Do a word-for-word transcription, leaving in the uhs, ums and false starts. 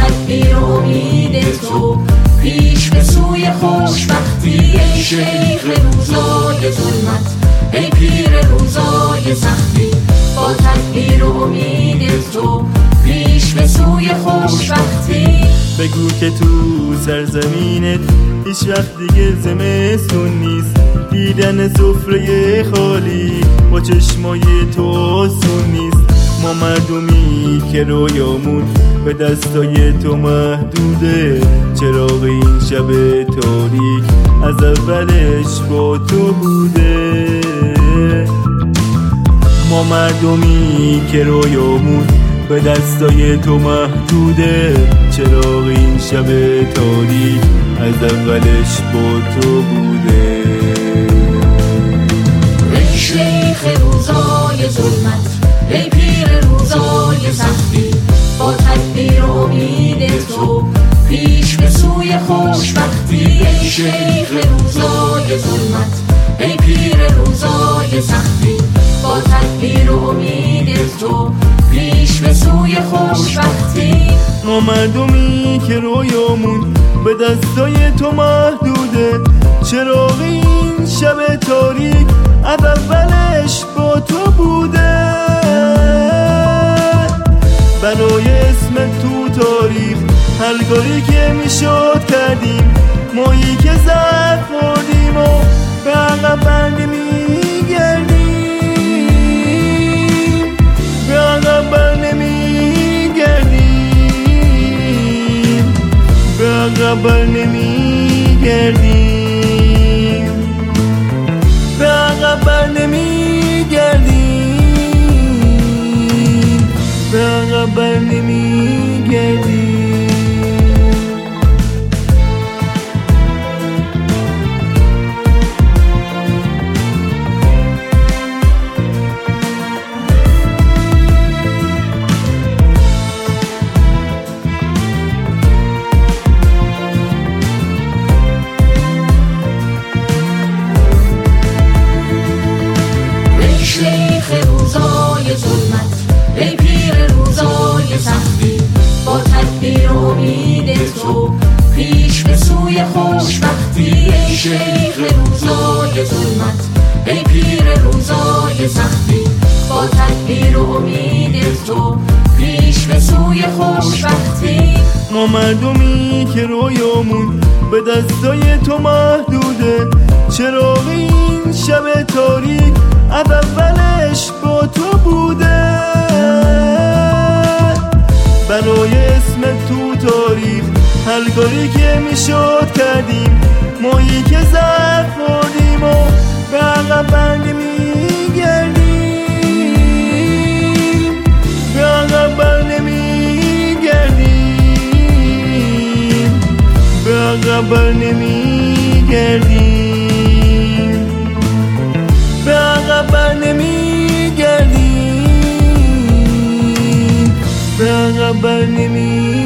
تدبیر و امید تو پیش به سوی خوشبختی. ای شیخ روزای ظلمت، ای پیر روزای سختی، با تدبیر و امید تو پیش به سوی خوشبختی. بگو که تو سرزمینت هیچ وقت دیگه زمستون نیست، دیدن سفره خالی با چشمای تو آسون نیست. ما مردمی که رویامون به دستای تو محدوده، چراغ این شب تاریک از اولش با تو بوده. ما مردمی که رویامون به دستای تو محدوده، چراغ این شب تاریک از اولش با تو بوده. ای شیخ روزای ظلمت، ای پیر روزای سختی، با تدبیر و امید تو پیش به سوی خوشبختی. ای شیخ روزای ظلمت، ای پیر روزای سختی، با تدبیر و امید تو پیش به سوی خوشبختی. ما مردمی که رویامون به دستای تو محدوده، چراغ این شب تاریک از اولش با تو بوده. بنای اسم تو تاریخ هر کاری که میشد کردیم، مایی که زهر خوردیم و به عقب برنمیگردیم، به عقب برنمیگردیم، به عقب برنمیگردیم، به عقب برنمیگردیم، به عقب برنمیگردیم. شیخ روزای ظلمت، ای پیر روزای سختی، با تدبیر و امید تو پیش به سوی خوشبختی. ای شیخ روزای ظلمت، ای پیر روزای سختی، با تدبیر و امید تو پیش به سوی خوشبختی. ما مردمی که رویامون به دستای تو محدوده، چراغ این شب تاریک از اولش با تو بوده. بنای اسم تو تاریخ هر کاری که میشد کردیم، مایی که زهر خوردیم و به عقب برنمیگردیم، به عقب برنمیگردیم، به عقب برنمیگردیم، به عقب برنمیگردیم، به عقب برنمیگردیم.